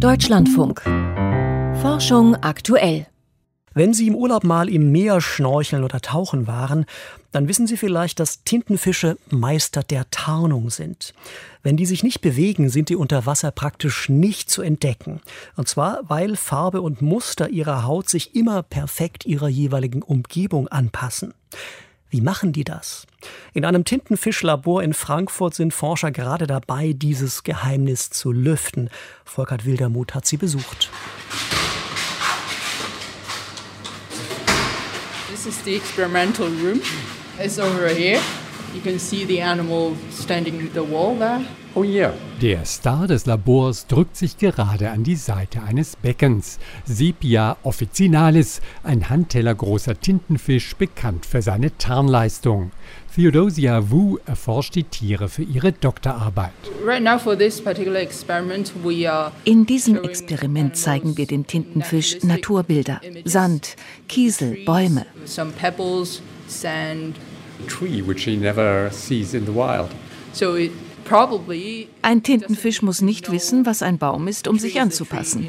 Deutschlandfunk. Forschung aktuell. Wenn Sie im Urlaub mal im Meer schnorcheln oder tauchen waren, dann wissen Sie vielleicht, dass Tintenfische Meister der Tarnung sind. Wenn die sich nicht bewegen, sind die unter Wasser praktisch nicht zu entdecken. Und zwar, weil Farbe und Muster ihrer Haut sich immer perfekt ihrer jeweiligen Umgebung anpassen. Wie machen die das? In einem Tintenfischlabor in Frankfurt sind Forscher gerade dabei, dieses Geheimnis zu lüften. Volkert Wildermuth hat sie besucht. This is the experimental room. It's over here. You can see the animal standing at the wall there. Oh yeah. Der Star des Labors drückt sich gerade an die Seite eines Beckens. Sepia officinalis, ein handtellergroßer Tintenfisch, bekannt für seine Tarnleistung. Theodosia Wu erforscht die Tiere für ihre Doktorarbeit. In diesem Experiment zeigen wir dem Tintenfisch Naturbilder, Sand, Kiesel, Bäume. Tree, which he never sees in the wild. Ein Tintenfisch muss nicht wissen, was ein Baum ist, um sich anzupassen.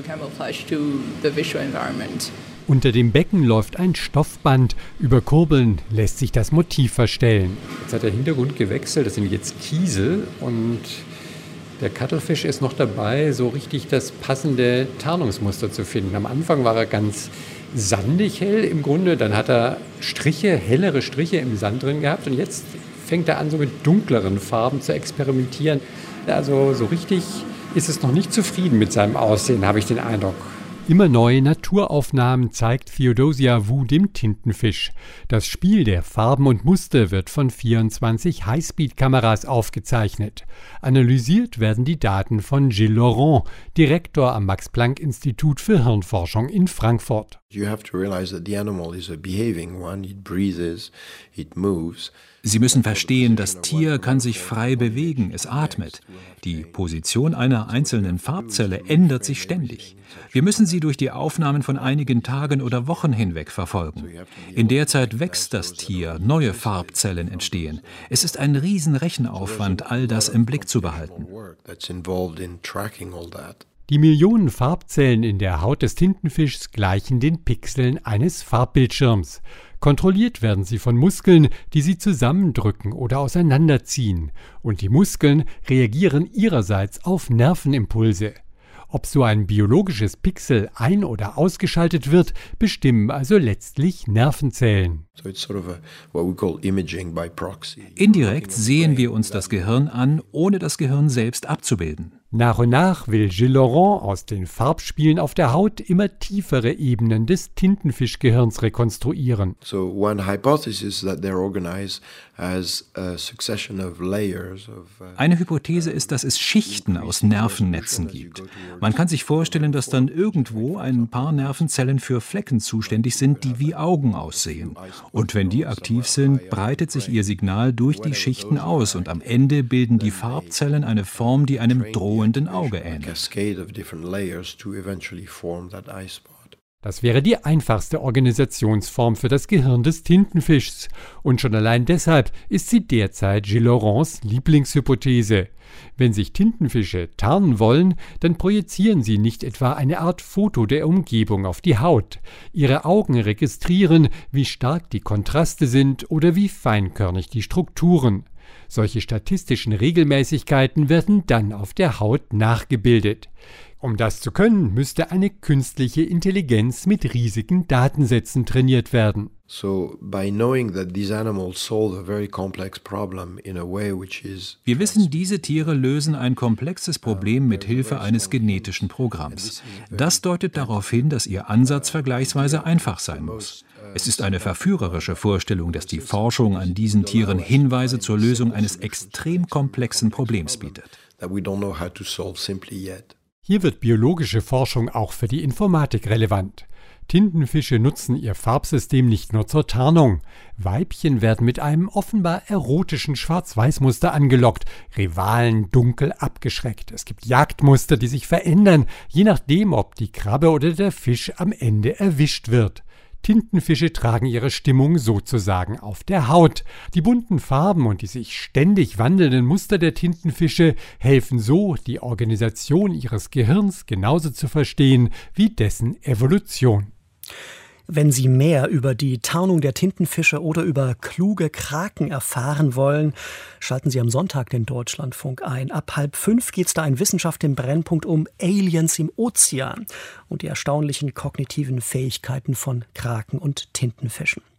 Unter dem Becken läuft ein Stoffband. Über Kurbeln lässt sich das Motiv verstellen. Jetzt hat der Hintergrund gewechselt, das sind jetzt Kiesel und der Cuttlefish ist noch dabei, so richtig das passende Tarnungsmuster zu finden. Am Anfang war er ganz sandig hell im Grunde, dann hat er Striche, hellere Striche im Sand drin gehabt und jetzt fängt er an, so mit dunkleren Farben zu experimentieren. Also so richtig ist es noch nicht zufrieden mit seinem Aussehen, habe ich den Eindruck. Immer neue Naturaufnahmen zeigt Theodosia Wu dem Tintenfisch. Das Spiel der Farben und Muster wird von 24 Highspeed-Kameras aufgezeichnet. Analysiert werden die Daten von Gilles Laurent, Direktor am Max-Planck-Institut für Hirnforschung in Frankfurt. Sie müssen verstehen, das Tier kann sich frei bewegen, es atmet. Die Position einer einzelnen Farbzelle ändert sich ständig. Wir müssen sie durch die Aufnahmen von einigen Tagen oder Wochen hinweg verfolgen. In der Zeit wächst das Tier, neue Farbzellen entstehen. Es ist ein Riesenrechenaufwand, all das im Blick zu behalten. Die Millionen Farbzellen in der Haut des Tintenfischs gleichen den Pixeln eines Farbbildschirms. Kontrolliert werden sie von Muskeln, die sie zusammendrücken oder auseinanderziehen. Und die Muskeln reagieren ihrerseits auf Nervenimpulse. Ob so ein biologisches Pixel ein- oder ausgeschaltet wird, bestimmen also letztlich Nervenzellen. Indirekt sehen wir uns das Gehirn an, ohne das Gehirn selbst abzubilden. Nach und nach will Gilles Laurent aus den Farbspielen auf der Haut immer tiefere Ebenen des Tintenfischgehirns rekonstruieren. Eine Hypothese ist, dass es Schichten aus Nervennetzen gibt. Man kann sich vorstellen, dass dann irgendwo ein paar Nervenzellen für Flecken zuständig sind, die wie Augen aussehen. Und wenn die aktiv sind, breitet sich ihr Signal durch die Schichten aus und am Ende bilden die Farbzellen eine Form, die einem drohenden Auge ähnelt. Das wäre die einfachste Organisationsform für das Gehirn des Tintenfischs. Und schon allein deshalb ist sie derzeit Gilles Laurents Lieblingshypothese. Wenn sich Tintenfische tarnen wollen, dann projizieren sie nicht etwa eine Art Foto der Umgebung auf die Haut. Ihre Augen registrieren, wie stark die Kontraste sind oder wie feinkörnig die Strukturen. Solche statistischen Regelmäßigkeiten werden dann auf der Haut nachgebildet. Um das zu können, müsste eine künstliche Intelligenz mit riesigen Datensätzen trainiert werden. Wir wissen, diese Tiere lösen ein komplexes Problem mit Hilfe eines genetischen Programms. Das deutet darauf hin, dass ihr Ansatz vergleichsweise einfach sein muss. Es ist eine verführerische Vorstellung, dass die Forschung an diesen Tieren Hinweise zur Lösung eines extrem komplexen Problems bietet. Hier wird biologische Forschung auch für die Informatik relevant. Tintenfische nutzen ihr Farbsystem nicht nur zur Tarnung. Weibchen werden mit einem offenbar erotischen Schwarz-Weiß-Muster angelockt, Rivalen dunkel abgeschreckt. Es gibt Jagdmuster, die sich verändern, je nachdem, ob die Krabbe oder der Fisch am Ende erwischt wird. Tintenfische tragen ihre Stimmung sozusagen auf der Haut. Die bunten Farben und die sich ständig wandelnden Muster der Tintenfische helfen so, die Organisation ihres Gehirns genauso zu verstehen wie dessen Evolution. Wenn Sie mehr über die Tarnung der Tintenfische oder über kluge Kraken erfahren wollen, schalten Sie am Sonntag den Deutschlandfunk ein. Ab 4:30 geht es da in Wissenschaft im Brennpunkt um Aliens im Ozean und die erstaunlichen kognitiven Fähigkeiten von Kraken und Tintenfischen.